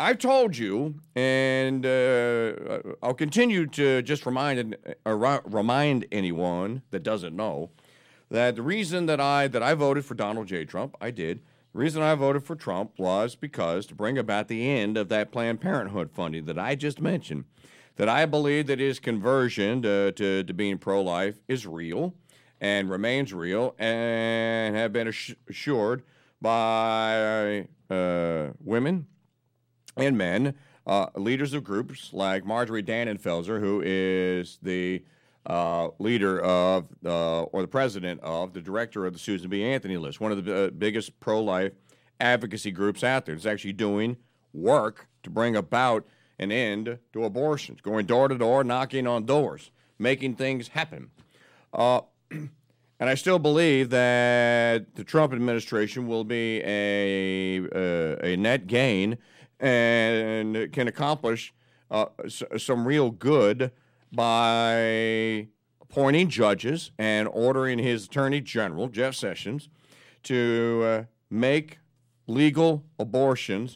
I've told you, and I'll continue to just remind anyone that doesn't know that the reason that I voted for Donald J. Trump, I did. The reason I voted for Trump was because to bring about the end of that Planned Parenthood funding that I just mentioned, that I believe that his conversion to being pro-life is real and remains real and have been assured by women and men, leaders of groups like Marjorie Dannenfelser, who is the leader of, or the president of, the director of the Susan B. Anthony List, one of the biggest pro-life advocacy groups out there. It's actually doing work to bring about an end to abortions, going door to door, knocking on doors, making things happen. And I still believe that the Trump administration will be a net gain and can accomplish some real good by appointing judges and ordering his Attorney General, Jeff Sessions, to make legal abortions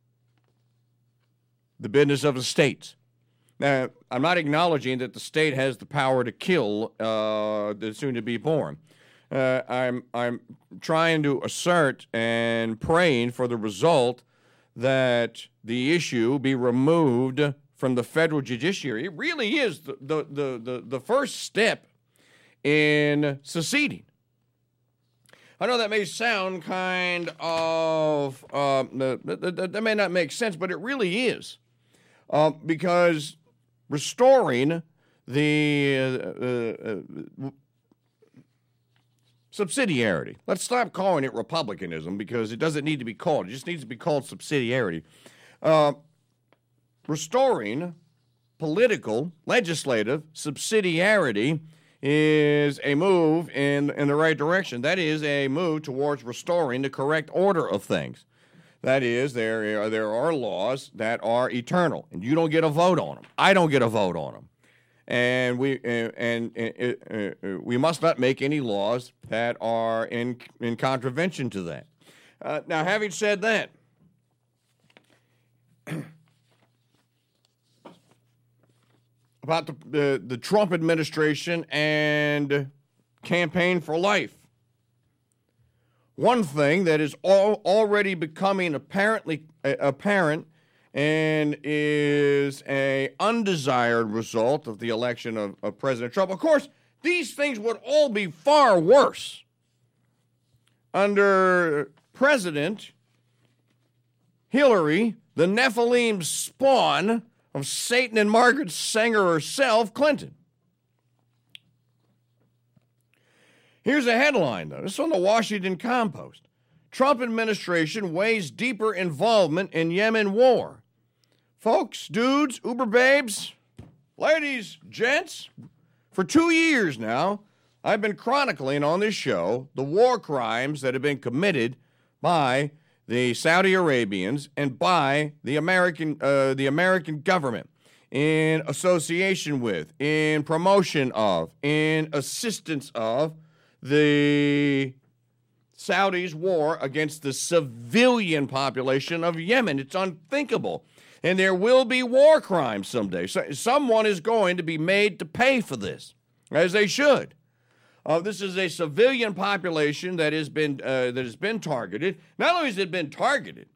the business of the states. Now, I'm not acknowledging that the state has the power to kill the soon-to-be-born. I'm trying to assert and praying for the result that the issue be removed from the federal judiciary. It really is the first step in seceding. I know that may sound kind of, that may not make sense, but it really is. Because restoring the subsidiarity. Let's stop calling it republicanism because it doesn't need to be called. It just needs to be called subsidiarity. Restoring political, legislative subsidiarity is a move in the right direction. That is a move towards restoring the correct order of things. That is, there are laws that are eternal, and you don't get a vote on them. I don't get a vote on them. And we must not make any laws that are in contravention to that. Now, having said that, about the Trump administration and Campaign for Life, one thing that is already becoming apparent and is an undesired result of the election of President Trump. Of course, these things would all be far worse under President Hillary, the Nephilim spawn of Satan and Margaret Sanger herself, Clinton. Here's a headline, though. This is from the Washington Compost. Trump administration weighs deeper involvement in Yemen war. Folks, dudes, Uber babes, ladies, gents, for 2 years now, I've been chronicling on this show the war crimes that have been committed by the Saudi Arabians and by the American government in association with, in promotion of, in assistance of the Saudis' war against the civilian population of Yemen. It's unthinkable. And there will be war crimes someday. So someone is going to be made to pay for this, as they should. This is a civilian population that has been targeted. Not only has it been targeted,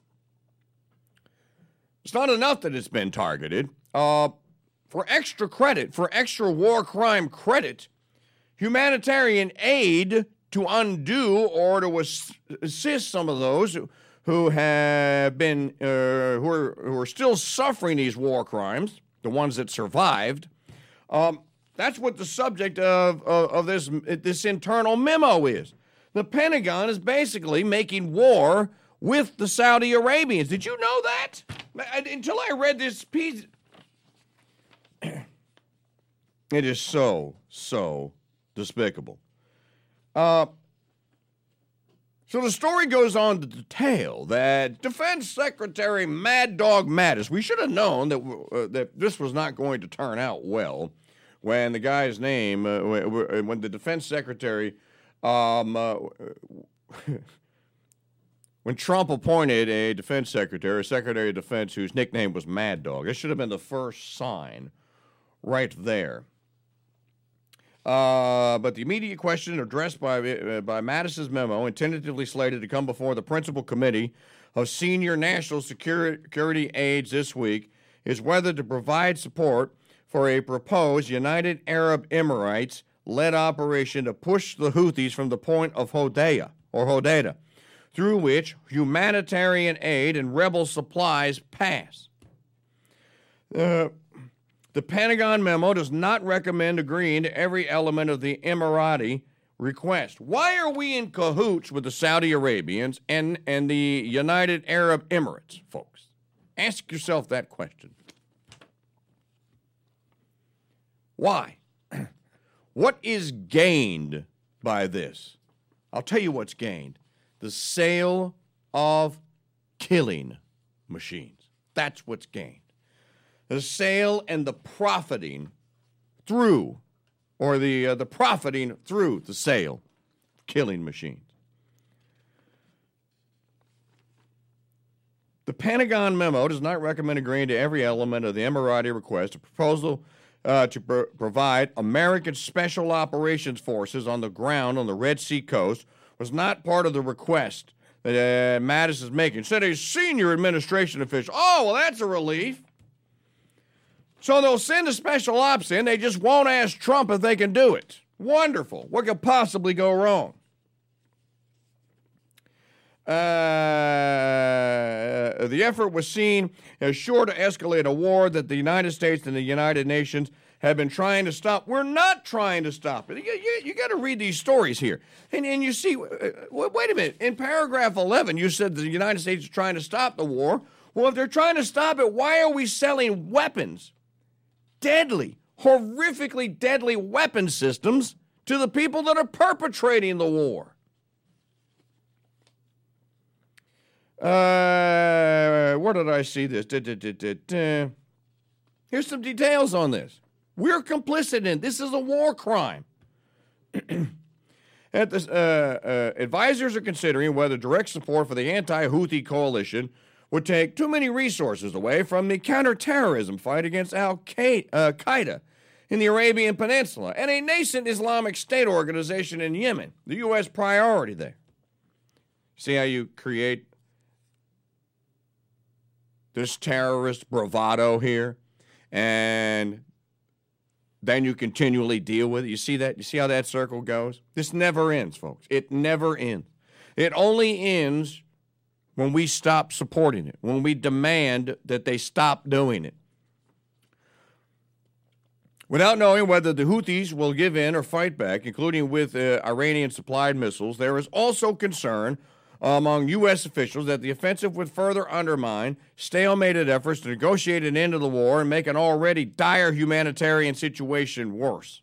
it's not enough that it's been targeted. For extra credit, for extra war crime credit, humanitarian aid to undo or to assist some of those who have been who are still suffering these war crimes, the ones that survived. That's what the subject of this internal memo is. The Pentagon is basically making war with the Saudi Arabians. Did you know that? Until I read this piece, it is so despicable. So the story goes on to detail that Defense Secretary Mad Dog Mattis, we should have known that this was not going to turn out well when the guy's name, when the Defense Secretary when Trump appointed a defense secretary, a secretary of defense whose nickname was Mad Dog. This should have been the first sign right there. But the immediate question addressed by Mattis's memo and tentatively slated to come before the principal committee of senior national security aides this week is whether to provide support for a proposed United Arab Emirates-led operation to push the Houthis from the point of Hodeidah, through which humanitarian aid and rebel supplies pass. The Pentagon memo does not recommend agreeing to every element of the Emirati request. Why are we in cahoots with the Saudi Arabians and the United Arab Emirates, folks? Ask yourself that question. Why? What is gained by this? I'll tell you what's gained. The sale of killing machines. That's what's gained. The sale and the profiting through, or the profiting through the sale of killing machines. The Pentagon memo does not recommend agreeing to every element of the Emirati request. A proposal to provide American Special Operations Forces on the ground on the Red Sea coast was not part of the request that Mattis is making. Said a senior administration official. Oh, well, that's a relief. So they'll send the special ops in. They just won't ask Trump if they can do it. Wonderful. What could possibly go wrong? The effort was seen as sure to escalate a war that the United States and the United Nations have been trying to stop. We're not trying to stop it. You got to read these stories here. And you see, wait a minute. In paragraph 11, you said the United States is trying to stop the war. Well, if they're trying to stop it, why are we selling weapons? Deadly, horrifically deadly weapon systems to the people that are perpetrating the war. Where did I see this? Here's some details on this. We're complicit in it. This is a war crime. Advisors are considering whether direct support for the anti-Houthi coalition would take too many resources away from the counterterrorism fight against Al-Qaeda in the Arabian Peninsula and a nascent Islamic State organization in Yemen, the U.S. priority there. See how you create this terrorist bravado here, and then you continually deal with it. You see that? You see how that circle goes? This never ends, folks. It never ends. It only ends when we stop supporting it, when we demand that they stop doing it. Without knowing whether the Houthis will give in or fight back, including with Iranian-supplied missiles, there is also concern among U.S. officials that the offensive would further undermine stalemated efforts to negotiate an end to the war and make an already dire humanitarian situation worse.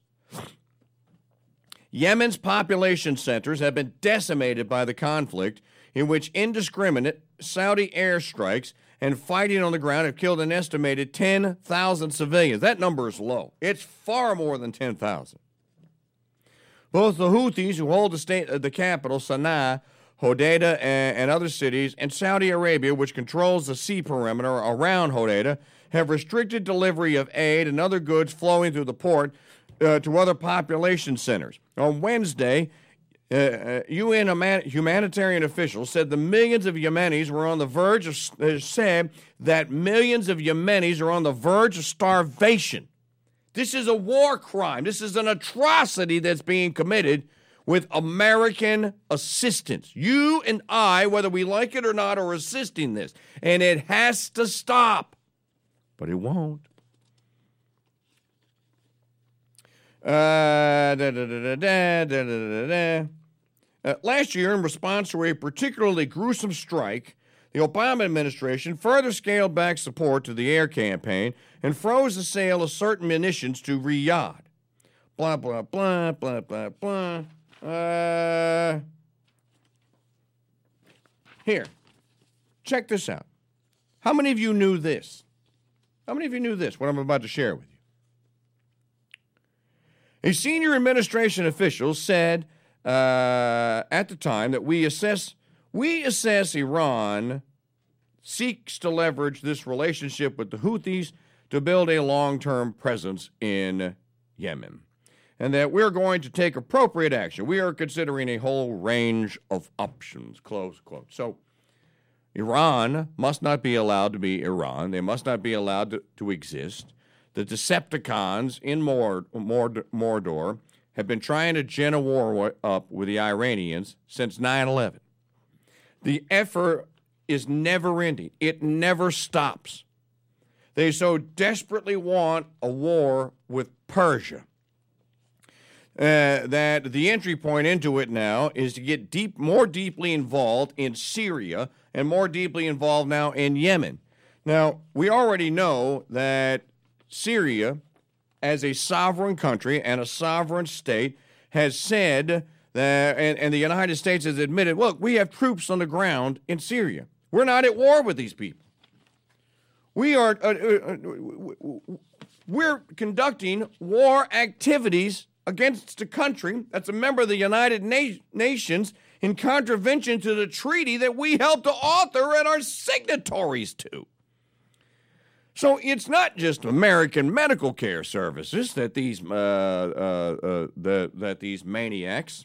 Yemen's population centers have been decimated by the conflict, in which indiscriminate Saudi airstrikes and fighting on the ground have killed an estimated 10,000 civilians. That number is low. It's far more than 10,000. Both the Houthis, who hold the capital, Sana'a, Hodeidah, and other cities, and Saudi Arabia, which controls the sea perimeter around Hodeidah, have restricted delivery of aid and other goods flowing through the port to other population centers. On Wednesday, UN humanitarian officials said the millions of Yemenis were on the verge of said that millions of Yemenis are on the verge of starvation. This is a war crime. This is an atrocity that's being committed with American assistance. You and I, whether we like it or not, are assisting this, and it has to stop. But it won't. Last year, in response to a particularly gruesome strike, the Obama administration further scaled back support to the air campaign and froze the sale of certain munitions to Riyadh. Blah, blah, blah, blah, blah, blah. Here, check this out. How many of you knew this? How many of you knew this, what I'm about to share with you? A senior administration official said at the time that we assess We assess Iran seeks to leverage this relationship with the Houthis to build a long-term presence in Yemen, and that we're going to take appropriate action. We are considering a whole range of options, close quote. So Iran must not be allowed to be Iran. They must not be allowed to exist. The Decepticons in Mordor have been trying to gin a war up with the Iranians since 9/11. The effort is never ending. It never stops. They so desperately want a war with Persia that the entry point into it now is to get more deeply involved in Syria and more deeply involved now in Yemen. Now, we already know that Syria, as a sovereign country and a sovereign state, has said that, and the United States has admitted, look, we have troops on the ground in Syria. We're not at war with these people. We're conducting war activities against a country that's a member of the United Nations in contravention to the treaty that we helped to author and are signatories to. So it's not just American medical care services that these that these maniacs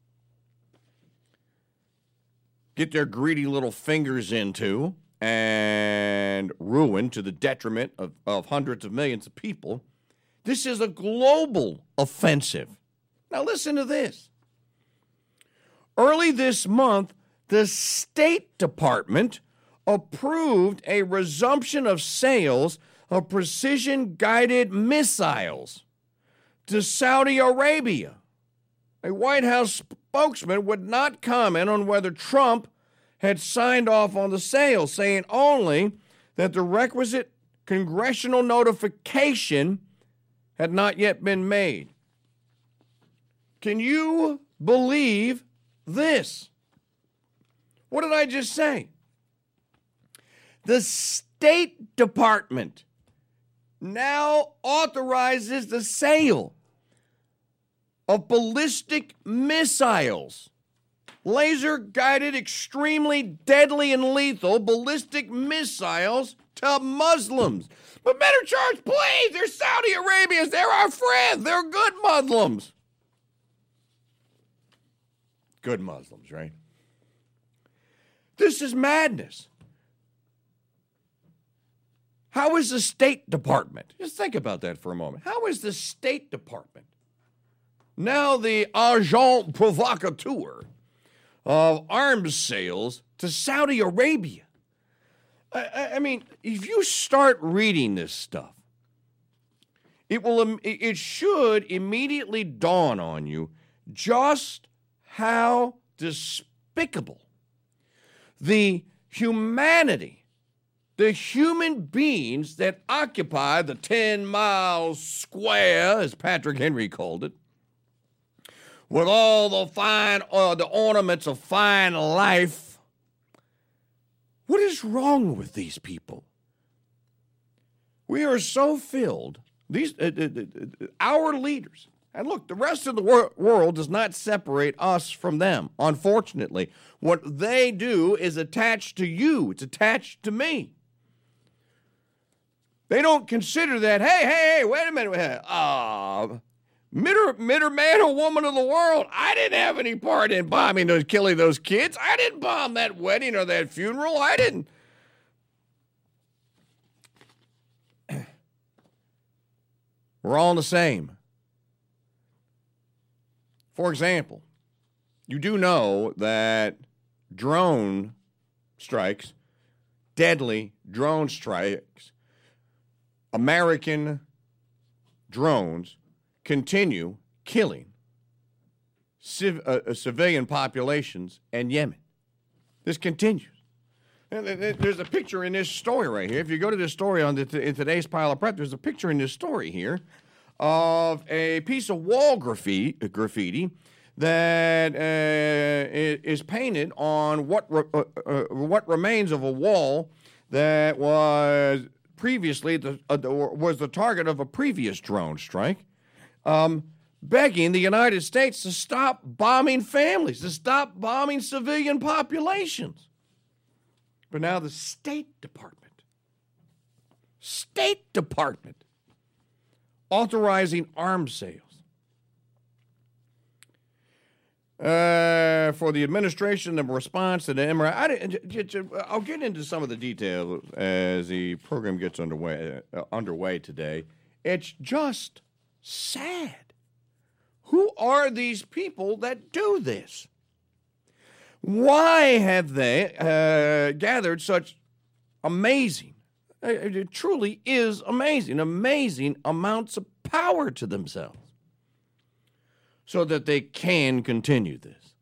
get their greedy little fingers into and ruin to the detriment of hundreds of millions of people. This is a global offensive. Now listen to this. Early this month, the State Department approved a resumption of sales of precision-guided missiles to Saudi Arabia. A White House spokesman would not comment on whether Trump had signed off on the sale, saying only that the requisite congressional notification had not yet been made. Can you believe this? What did I just say? The State Department now authorizes the sale of ballistic missiles, laser-guided, extremely deadly and lethal ballistic missiles to Muslims. But better charge, please. They're Saudi Arabians. They're our friends. They're good Muslims. Good Muslims, right? This is madness. How is the State Department? Just think about that for a moment. How is the State Department now the agent provocateur of arms sales to Saudi Arabia? I mean, if you start reading this stuff, it should immediately dawn on you just how despicable the humanity, the human beings that occupy the 10-mile square, as Patrick Henry called it, with all the ornaments of fine life. What is wrong with these people? We are so filled, our leaders, and look, the rest of the world does not separate us from them, unfortunately. What they do is attached to you. It's attached to me. They don't consider that, hey, wait a minute. Mitter man or woman of the world, I didn't have any part in killing those kids. I didn't bomb that wedding or that funeral. I didn't. We're all the same. For example, you do know that drone strikes, deadly drone strikes, American drones continue killing civilian populations in Yemen. This continues. And there's a picture in this story right here. If you go to this story in today's pile of prep, there's a picture in this story here of a piece of wall graffiti that is painted on what remains of a wall that was previously was the target of a previous drone strike. begging the United States to stop bombing families, to stop bombing civilian populations. But now the State Department authorizing arms sales. For the administration in response to the Emirate, I'll get into some of the details as the program gets underway today. It's just sad. Who are these people that do this? Why have they gathered such amazing, it truly is amazing amounts of power to themselves so that they can continue this?